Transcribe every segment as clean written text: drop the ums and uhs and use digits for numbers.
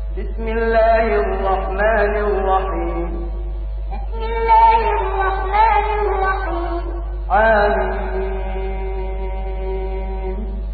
بسم الله الرحمن الرحيم. بسم الله الرحمن الرحيم. آمين.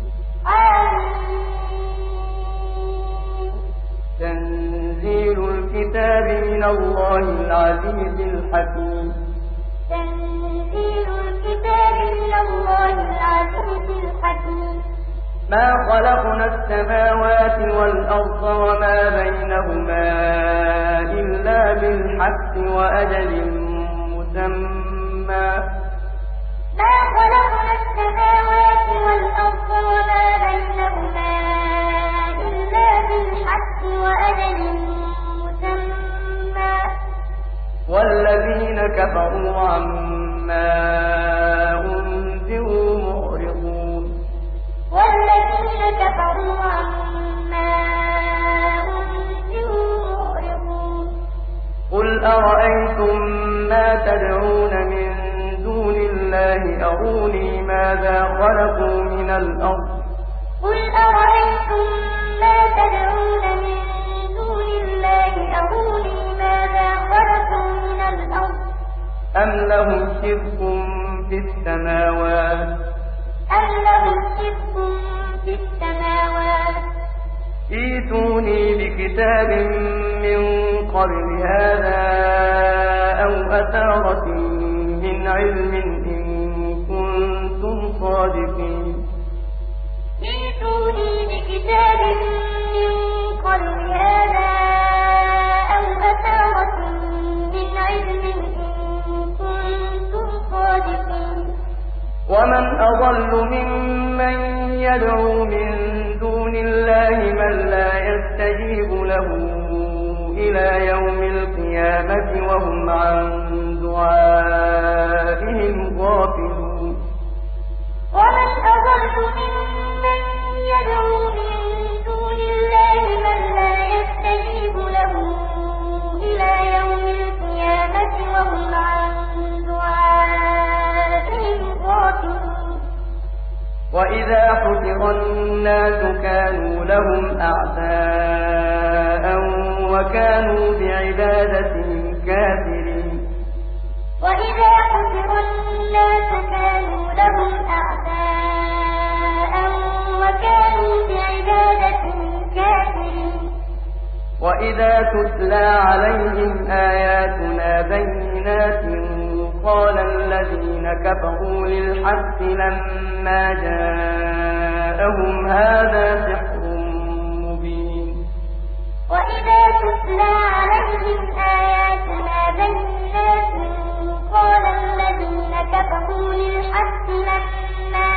آمين. تنزيل الكتاب من الله العزيز الحكيم. تنزيل الكتاب من الله العزيز الحكيم. ما خلقنا السماوات والأرض وما بينهما إلا بالحق وأجل مسمى. ما خلقنا السماوات والأرض وما بينهما إلا بالحق وأجل مسمى. والذين كفروا عما أنذروا معرضون. والذين كفروا عما أنذروا معرضون. قل أرأيتم ما تدعون من دون الله أروني ماذا خلقوا من الأرض. قل أرأيتم ما تدعون من دون الله أروني ماذا خلقوا من الأرض. أم لهم شرك في السماوات. أم لهم شرك في السماوات. ائتوني بكتاب من قبل هذا أو أثارة من علم إن كنتم صادقين. ائتوني بكتاب من قبل هذا أو أثارة من علم إن كنتم صادقين. ومن أضل ممن يدعو من دون الله من لا يستجيب له إلى يوم القيامة وهم عن دعائهم غافلون. ومن أضل ممن يدعو من دون الله من لا يستجيب له إلى يوم القيامة وهم عن دعائهم غافلون. وإذا حشر الناس كانوا لهم أعداء وكانوا بعبادتهم كافرين. وإذا حشر الناس كانوا لهم أعداء وكانوا بعبادتهم كافرين. وإذا تتلى عليهم آياتنا بينات قال الذين كفروا للحق لما جاءهم هذا سحر مبين. وإذا تتلى عليهم آياتنا بينات قال الذين كفروا للحق لما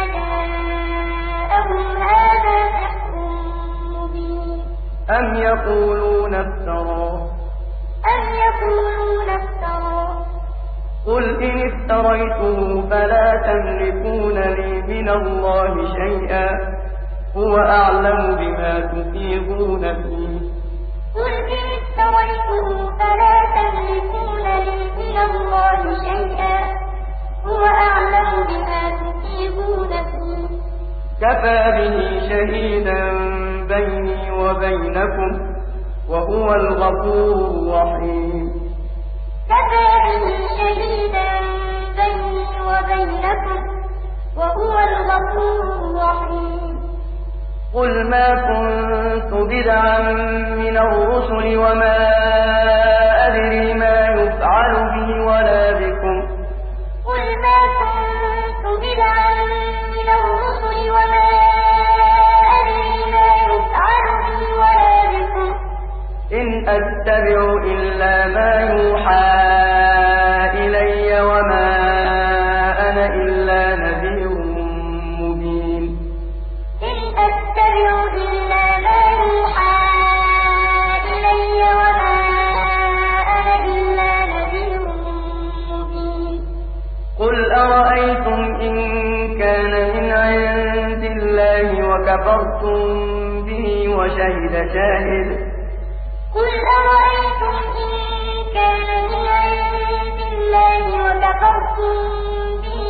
جاءهم هذا سحر مبين. أم يقولون افتراه. أم يقولون افتراه. قل إن افتريته فلا تملكون لي من الله شيئا هو أعلم بما تفيضون فيه. قل إن افتريته فلا تملكون لي من الله شيئا هو أعلم بما تفيضون فيه. كفى به شهيدا بيني وبينكم وهو الغفور الرحيم. كفى به شهيدا بيني وبينكم وهو الغفور الرحيم. قل ما كنت بدعا من الرسل وما أدري ما يفعل بي ولا بكم. قل ما كنت بدعا من الرسل وما أدري ما يفعل بي ولا بكم. إن أتبع إلا ما يوحى إلي وما أنا إلا نذير مبين. إن أتبع إلا ما يوحى إلي وما أنا إلا نذير مبين. قل أرأيتم إن كان من عند الله وكفرتم به وشهد شاهد. قل أرأيتم إن كان من عند الله وكفرتم به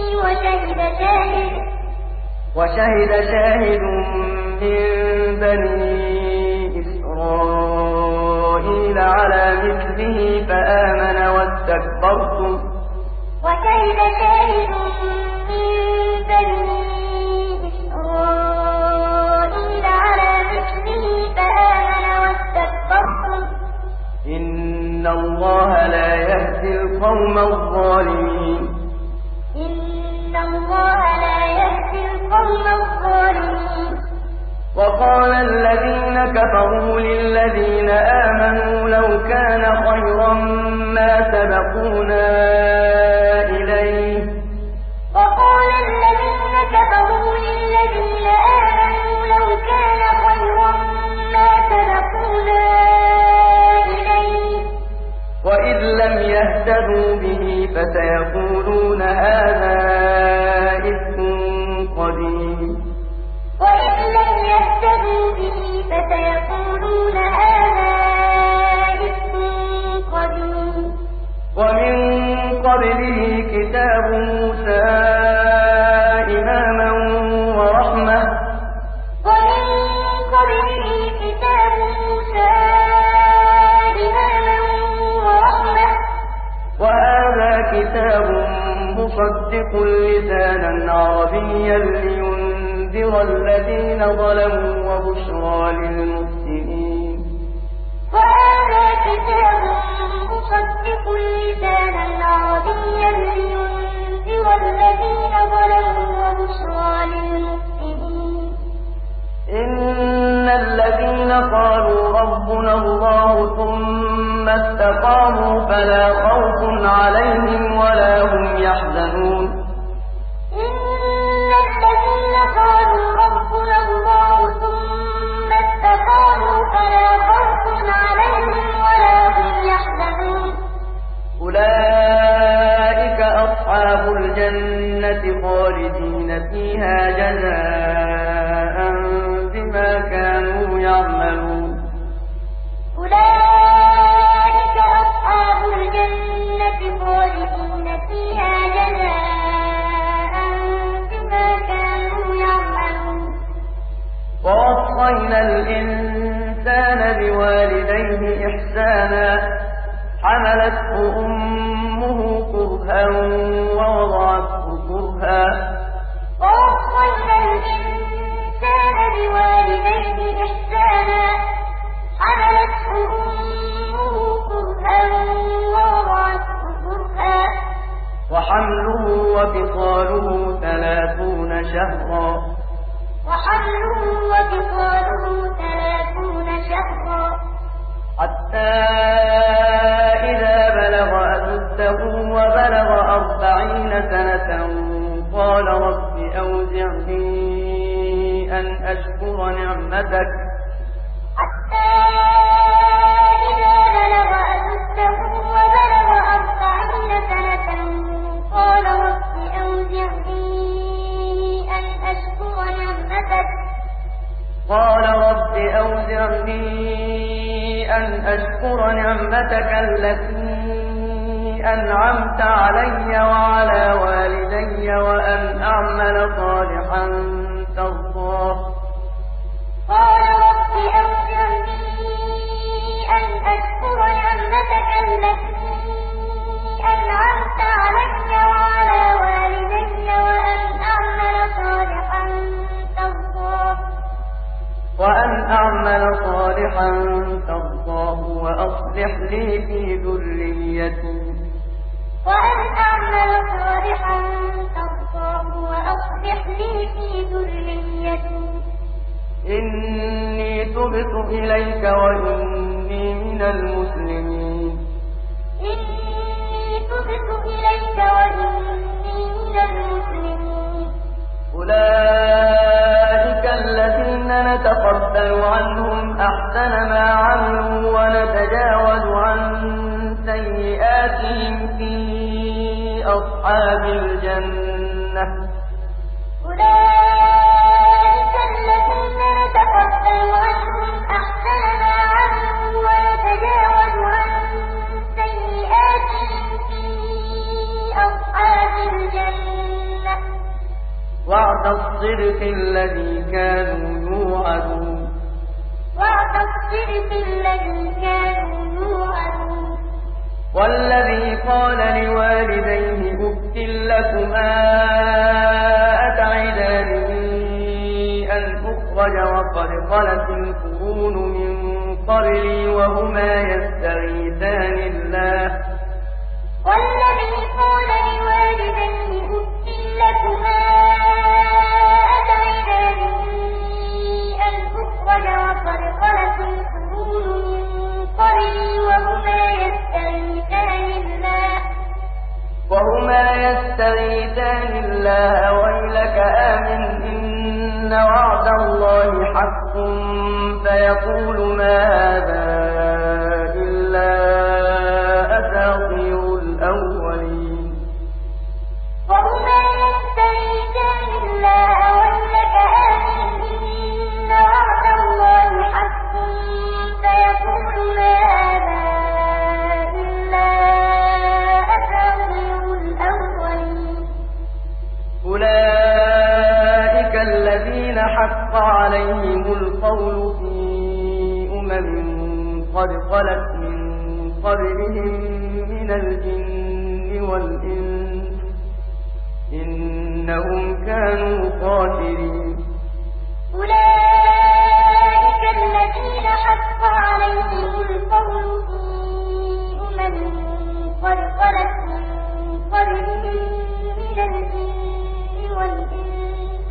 وشهد شاهد من بني إسرائيل به فآمن واستكبرتم وشهد شاهد من بني إسرائيل على مثله فآمن واستكبرتم إن الله لا يهدي القوم الظالمين إن الله لا يهدي القوم الظالمين وقال الذين كفروا للذين آمنوا لو كان خيرا ما سبقونا إليه وقال الذين كفروا للذين آمنوا لو كان خيرا ما سبقونا إليه وإذ لم يهتدوا به فسيقولون هذا إفك قديم وإذ لم يهتدوا به فسيقولون هذا إفك قديم ومن قبله كتاب موسى إماما ورحمة ومن قبله كتاب موسى إماما ورحمة وهذا كتاب مصدق لسانا عربيا لينذر الذين ظلموا وبشرى للمحسنين وهذا كتاب مصدق لسانا عربيا لينذر الذين ظلموا وبشرى للمحسنين إن الذين قالوا ربنا الله ثم استقاموا فلا خوف عليهم ولا هم يحزنون إن الذين قالوا ربنا الله ثم استقاموا فلا خوف عليهم ولا هم يحزنون أولئك أصحاب الجنة خالدين فيها جزاء بما كانوا يعملون أولئك أصحاب الجنة خالدين فيها جزاء بما كانوا يعملون ووصينا الإنسان بوالديه إحسانا حملته أمه كرها ووضعته كرها ووصينا الإنسان بوالديه إحسانا حملته أمه كرها ووضعته كرها وحمله وفصاله 30 شهرا وحمله وفصاله 30 شهرا حتى إذا بلغ أشده وبلغ 40 سنة قال رب أوزعني أن أشكر نعمتك حتى إذا بلغ أشده وبلغ 40 سنة قال رب أوزعني أن أشكر نعمتك قال رب أوزعني أن أشكر نعمتك التي أنعمت علي وعلى والدي وأن أعمل صالحا ترضاه قال رب أوزعني أن أشكر نعمتك التي أنعمت علي وعلى والدي وأن أعمل صالحا ترضاه وأصلح لي في ذريتي إني تبت إليك وإني من المسلمين أولئك الذين نتقبل عنهم أحسن ما عملوا ونتجاوز عن سيئاتهم في أصحاب الجنة أولئك الذين نتقبل عنهم أحسن ما عملوا ونتجاوز عن سيئاتهم في أصحاب الجنة وعد الصدق الذي كانوا يوعدون والذي قال لوالديه أف لكما أتعدانني أن أخرج وقد خلت القرون من قبلي وهما يستغيثان الله والذي قال لوالديه أف لكما أتعدانني أن أخرج وقد خلت القرون من قبلي وهما يستغيثان الله ويلك آمن إن وعد الله حق فيقول ما هذا إلا أساطير الأولين وهما يستغيثان الله ويلك آمن إن وعد الله حق فيقول ما هذا أولئك الذين حق عليهم القول في قد خلت من قبلهم من الجن والإنس إنهم كانوا خاسرين أولئك الذين حق عليهم القول في قد خلت من قبلهم من الجن والإنس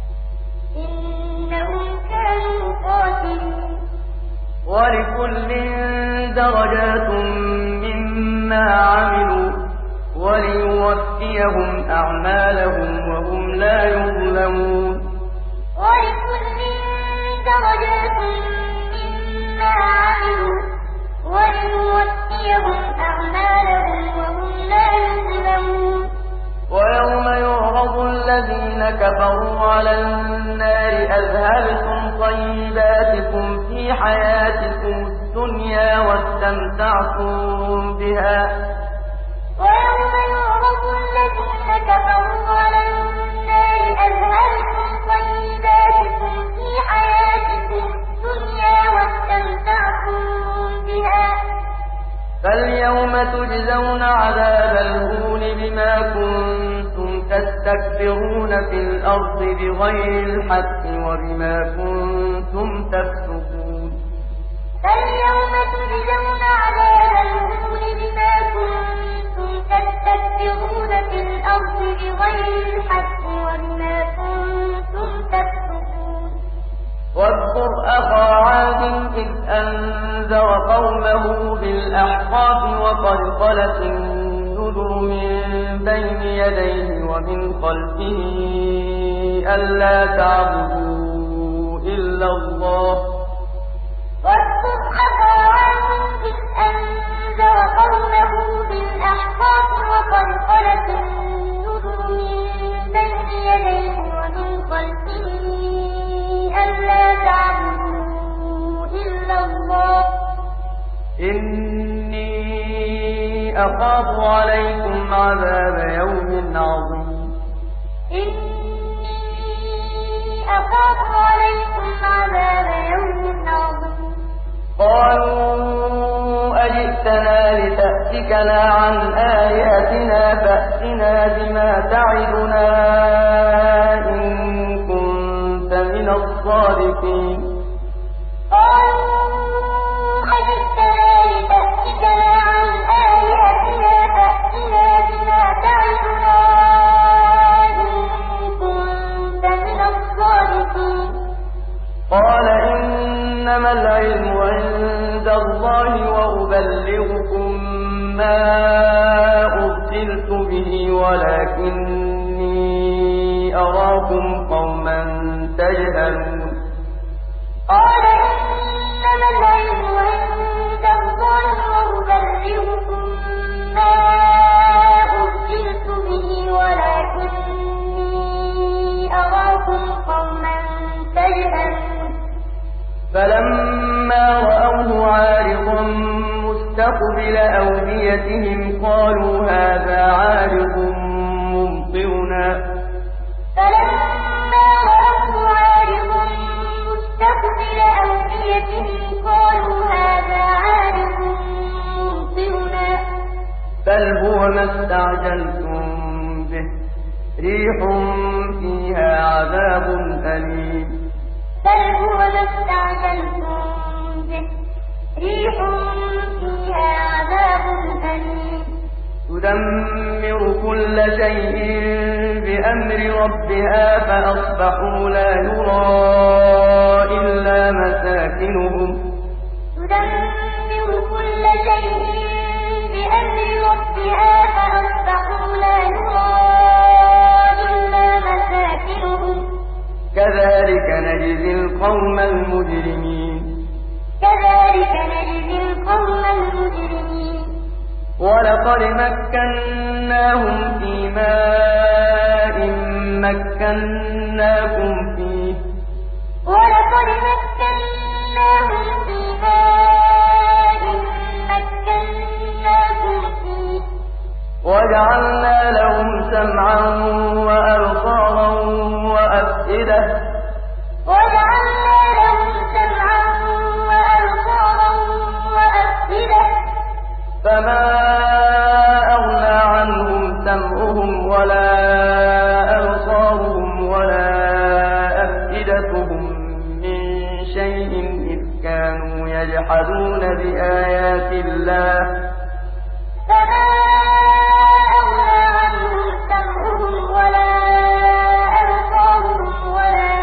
إنهم كانوا خاسرين ولكل درجات مما عملوا وليوفيهم أعمالهم وهم لا يظلمون ولكل درجات مما عملوا وليوفيهم أعمالهم وهم لا يظلمون ويوم يعرض الذين كفروا على النار أذهبتم طيباتكم في حياتكم الدنيا واستمتعتم بها ويوم يعرض الذين كفروا على النار أذهبتم طيباتكم في حياتكم الدنيا واستمتعتم بها فاليوم تجزون عذاب الهون بما كنتم تستكبرون في الأرض بغير الحق وبما كنتم تفسقون فاليوم تجزون عذاب الهون بما كنتم تستكبرون في الأرض بغير الحق وبما كنتم تفسقون واذكر أخا عاد إذ أنذر قومه بالأحقاف وقد خلت النذر من بين يديه ومن خلفه ألا تعبدوا إلا الله واذكر أخا عاد إذ أنذر قومه بالأحقاف وقد خلت النذر من بين يديه ومن خلفه ألا تعبدوا إلا الله إني أخاف عليكم عذاب يوم عظيم إني أخاف عليكم عذاب يوم عظيم قالوا أجئتنا لتأفكنا عن آلهتنا فأتنا بما تعدنا إن كنت من الصادقين قالوا أجئتنا لتأفكنا عن آلهتنا فأتنا بما تعدنا إن كنت من الصادقين قال إنما العلم عند الله وأبلغكم ما أرسلت به ولكني أراكم قوما تجهلون قال إنما العلم عند الله وأبلغكم ما أرسلت به ولكني أراكم قوما تجهلون فلما رأوه عارضا مستقبل أوديتهم قالوا هذا عارض ممطرنا فلما رأوه عارضا مستقبل أوديتهم قالوا هذا عارض ممطرنا ما استعجلتم به ريح فيها عذاب أليم بل هو ما استعجلتم به ريح فيها عذاب أليم تدمر كل شيء بأمر ربها فأصبحوا لا يرى إلا مساكنهم تدمر كل شيء بأمر ربها فأصبحوا لا يرى إلا مساكنهم كذلك نجزي القوم المجرمين كذلك نجزي القوم المجرمين ولقد مكناهم في ماء مكناكم فيه ولقد مكناهم في ماء مكناكم فيه وجعلنا لهم سمعا وأبصارا وأفئدة وجعلنا لهم سمعا وأبصارا وأفئدة فما أغنى عنهم سمعهم ولا أبصارهم ولا أفئدتهم من شيء إذ كانوا يجحدون بآيات الله فما أغنى عنهم سمعهم ولا أبصارهم ولا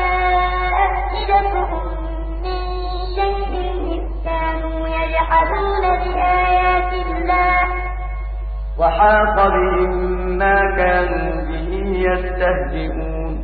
أفئدتهم من شيء إذ كانوا يجحدون بآيات الله وحاق بهم ما كانوا به يستهزئون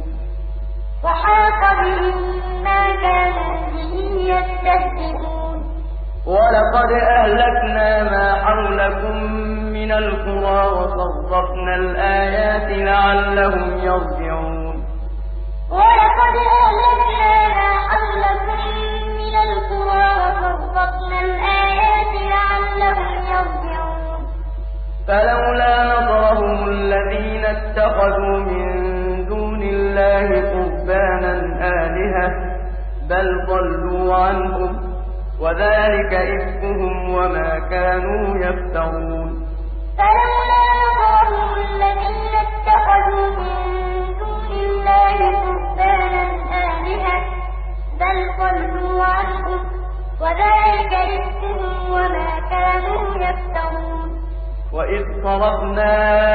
وحاق بهم ما كانوا به يستهزئون ولقد أهلكنا ما حولكم من القرى وصرفنا الآيات لعلهم يرجعون ولقد أهلكنا ما حولكم من القرى وصرفنا الآيات لعلهم يرجعون فلولا نصرهم الذين اتخذوا من دون الله قربانا آلهة بل ضلوا عنهم وذلك إفكهم وما كانوا يفترون فلولا نصرهم الذين اتخذوا من دون الله قربانا آلهة بل ضلوا عنهم وذلك إفكهم وما كانوا يفترون وإذ صرفنا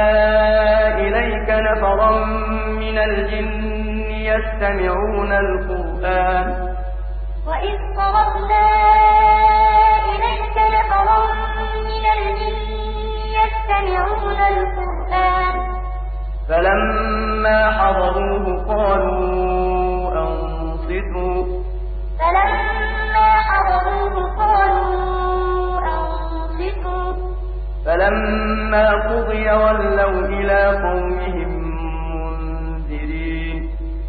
إليك نفرا من الجن يستمعون القرآن وإذ صرفنا إليك نفرا من الجن يستمعون القرآن فلما حضروه قالوا أنصتوا فلما حضروه قالوا أنصتوا فلما قضي ولوا إلى قومهم منذرين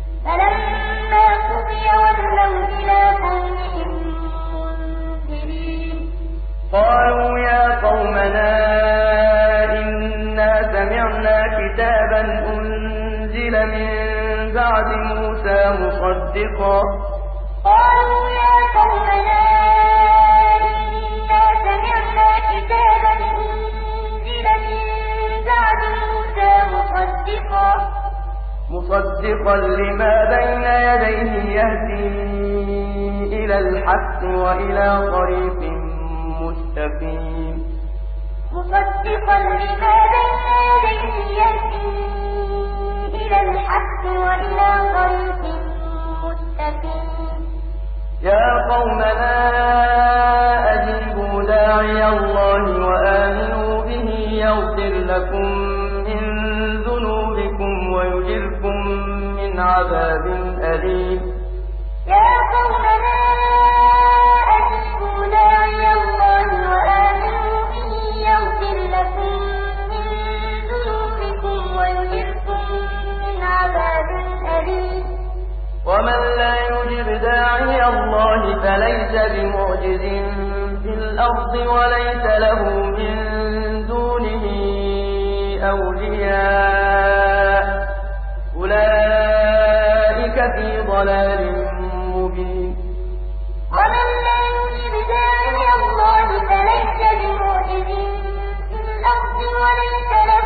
فلما قضي ولوا إلى قومهم منذرين قالوا يا قومنا إنا سمعنا كتابا أنزل من بعد موسى مصدقا قالوا يا قومنا إنا سمعنا كتابا أنزل من بعد موسى مصدقا لما بين يديه يهدي إلى الحق وإلى طريق مستقيم مصدقا لما بين يديه يهدي إلى الحق وإلى طريق مستقيم يا قومنا أجيبوا داعي الله وآمنوا به يغفر لكم من ذنوبكم ويجركم من عذاب أليم يا قومنا أجيبوا داعي الله وآمنوا به يغفر لكم من ذنوبكم ويجركم من عذاب أليم ومن لا يجب داعي الله فليس بمعجز في الأرض وليس له من دونه أولياء أولئك في ضلال مبين ومن لا يجب داعي الله فليس بمعجز في الأرض وليس له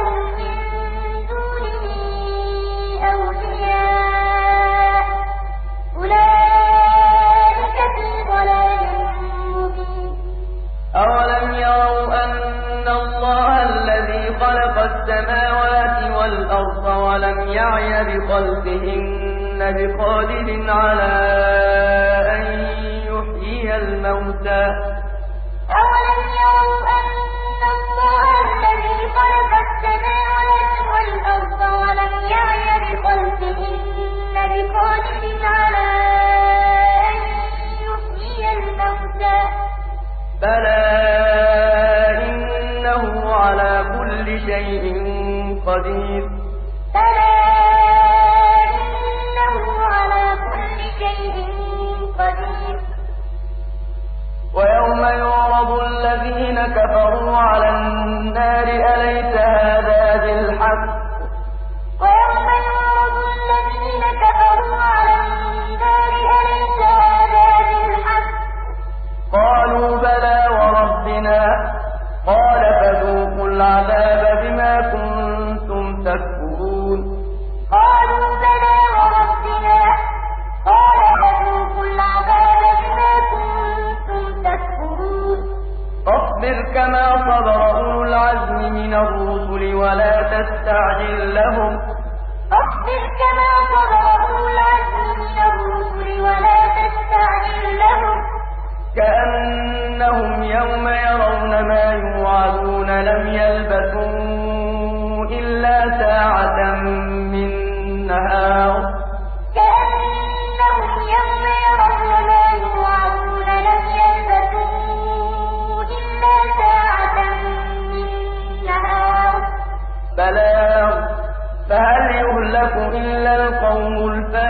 يروا أن الله الذي خلق السماوات والأرض ولم يعي بخلقهن بقادر على أن يحيي الموتى أولم يروا أن الله الذي خلق السماوات والأرض ولم يعي بخلقهن بقادر على أن يحيي الموتى بلى إنه على كل شيء قدير بلى إنه على كل شيء قدير ويوم يعرض الذين كفروا على النار أليس هذا بالحق ويوم يعرض الذين كفروا على النار أليس هذا بالحق قالوا بلى وربنا قال فذوقوا العذاب بما كنتم تكفرون قالوا بلى وربنا قال فذوقوا العذاب بما كنتم تكفرون فاصبر كما صبر أولو العزم من الرسل ولا تستعجل لهم فاصبر كما صبر أولو العزم من الرسل ولا تستعجل لهم كأنهم يوم يرون ما يوعدون لم يلبثوا إلا ساعة من نهار كأنهم يوم يرون ما يوعدون لم يلبثوا إلا ساعة من نهار بلاغ فهل يهلك إلا القوم الفاسقون